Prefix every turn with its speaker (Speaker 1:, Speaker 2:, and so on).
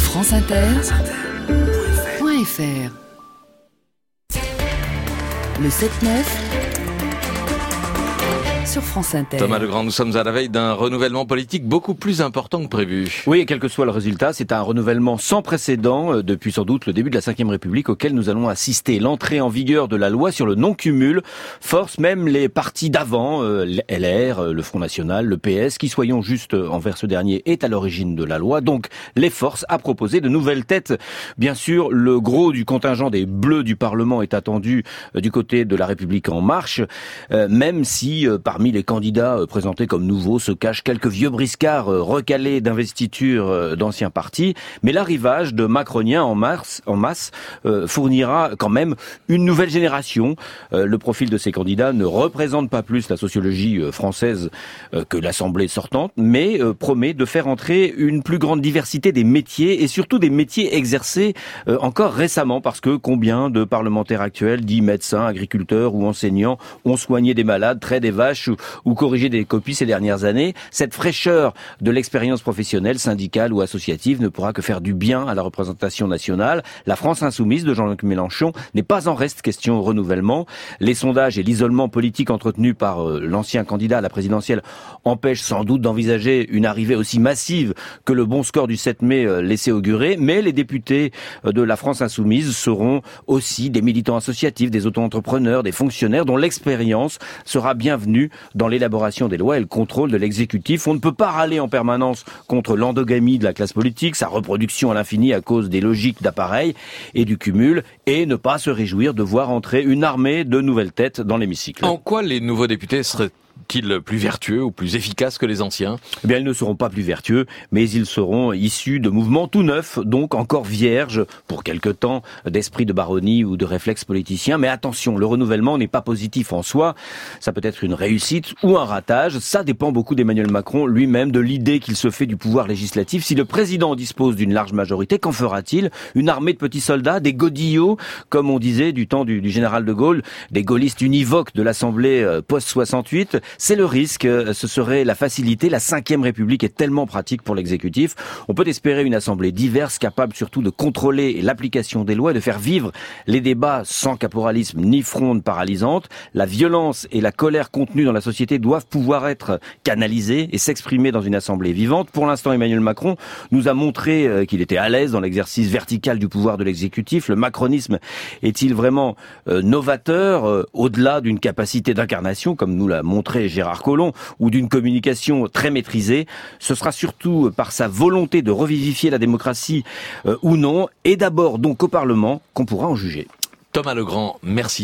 Speaker 1: franceinter.fr. Le 7-9 sur France Inter.
Speaker 2: Thomas Legrand, nous sommes à la veille d'un renouvellement politique beaucoup plus important que prévu.
Speaker 3: Oui, et quel que soit le résultat, c'est un renouvellement sans précédent depuis sans doute le début de la Ve République auquel nous allons assister. L'entrée en vigueur de la loi sur le non-cumul force même les partis d'avant, LR, le Front National, le PS, qui, soyons justes envers ce dernier, est à l'origine de la loi, donc les force à proposer de nouvelles têtes. Bien sûr, le gros du contingent des Bleus du Parlement est attendu du côté de la République en marche, même si parmi les candidats présentés comme nouveaux se cachent quelques vieux briscards recalés d'investiture d'anciens partis. Mais l'arrivage de macroniens en masse fournira quand même une nouvelle génération. Le profil de ces candidats ne représente pas plus la sociologie française que l'Assemblée sortante, mais promet de faire entrer une plus grande diversité des métiers et surtout des métiers exercés encore récemment, parce que combien de parlementaires actuels, dits médecins, agriculteurs ou enseignants, ont soigné des malades, trait des vaches ou corrigé des copies ces dernières années. Cette fraîcheur de l'expérience professionnelle, syndicale ou associative ne pourra que faire du bien à la représentation nationale. La France insoumise de Jean-Luc Mélenchon n'est pas en reste question renouvellement. Les sondages et l'isolement politique entretenu par l'ancien candidat à la présidentielle empêchent sans doute d'envisager une arrivée aussi massive que le bon score du 7 mai laissait augurer, mais les députés de la France insoumise seront aussi des militants associatifs, des auto-entrepreneurs, des fonctionnaires dont l'expérience sera bienvenue dans l'élaboration des lois et le contrôle de l'exécutif. On ne peut pas râler en permanence contre l'endogamie de la classe politique, sa reproduction à l'infini à cause des logiques d'appareil et du cumul, et ne pas se réjouir de voir entrer une armée de nouvelles têtes dans l'hémicycle.
Speaker 2: En quoi les nouveaux députés seraient-ils plus vertueux ou plus efficaces que les anciens ?
Speaker 3: Eh bien, ils ne seront pas plus vertueux, mais ils seront issus de mouvements tout neufs, donc encore vierges, pour quelque temps, d'esprit de baronnie ou de réflexes politiciens. Mais attention, le renouvellement n'est pas positif en soi. Ça peut être une réussite ou un ratage. Ça dépend beaucoup d'Emmanuel Macron lui-même, de l'idée qu'il se fait du pouvoir législatif. Si le président dispose d'une large majorité, qu'en fera-t-il ? Une armée de petits soldats, des godillots, comme on disait du temps du général de Gaulle, des gaullistes univoques de l'Assemblée post-68. C'est le risque, ce serait la facilité. La Ve République est tellement pratique pour l'exécutif. On peut espérer une assemblée diverse, capable surtout de contrôler l'application des lois et de faire vivre les débats sans caporalisme ni fronde paralysante. La violence et la colère contenues dans la société doivent pouvoir être canalisées et s'exprimer dans une assemblée vivante. Pour l'instant, Emmanuel Macron nous a montré qu'il était à l'aise dans l'exercice vertical du pouvoir de l'exécutif. Le macronisme est-il vraiment novateur, au-delà d'une capacité d'incarnation, comme nous l'a montré Gérard Collomb, ou d'une communication très maîtrisée? Ce sera surtout par sa volonté de revivifier la démocratie ou non, et d'abord donc au Parlement, qu'on pourra en juger.
Speaker 2: Thomas Legrand, merci.